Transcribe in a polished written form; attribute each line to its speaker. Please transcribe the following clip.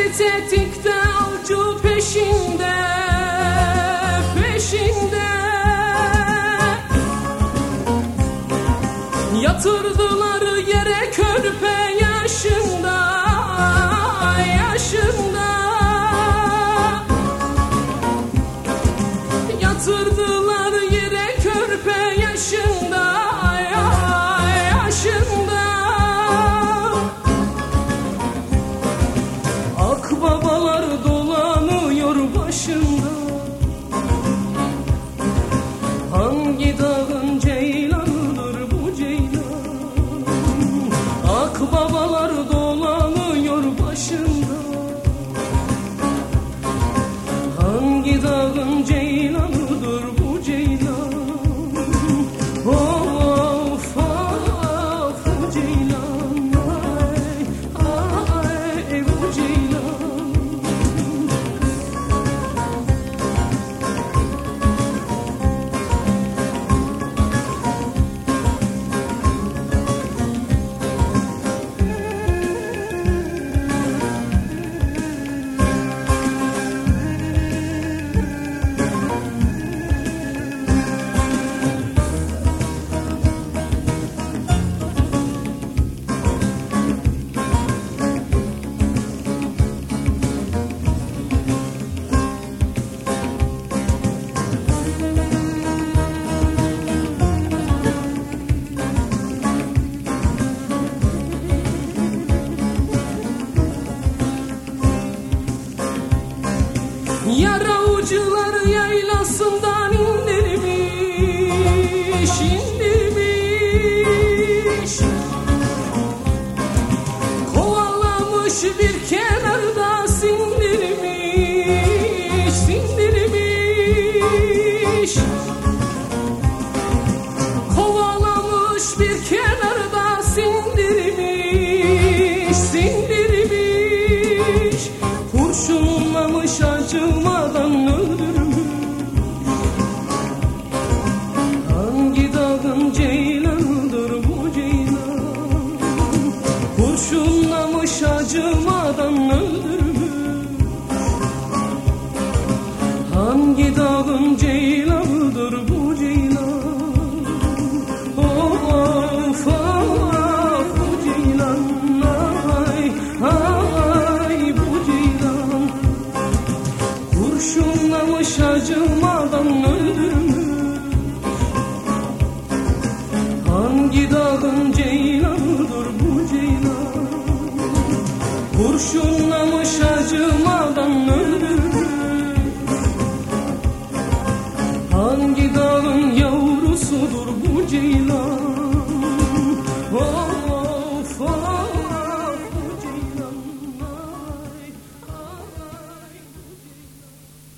Speaker 1: tetikte avcı peşinde, peşinde. Yatırdılar yere körpe yaşında, yaşında. Yatırdılar yere körpe yaşında, yaşında. Akbabalar dolanıyor başında. Hangi dağın ceylanıdır bu ceylan? Akbabalar dolanıyor başında. Hangi dağın ceylanıdır bu ceylan? Of of bu ceylan, ay ay bu ceylan. Yaravcılar yaylasından indirmiş, indirmiş. Kovalamış bir kenarda sindirmiş, sindirmiş. Kovalamış bir kenarda sindirmiş, sindirmiş. Kurşunlamış acımadan öldürmüş. Hangi dağın ceylanıdır bu ceylan? Kurşunlamış acımadan öldürmüş. Hangi dağın ceylanıdır bu ceylan? Of of bu ceylan, ay ay bu ceylan. Kurşunlamış acımadan öldürmüş. Hangi dağın ceylanıdır bu ceylan? Kurşunlamış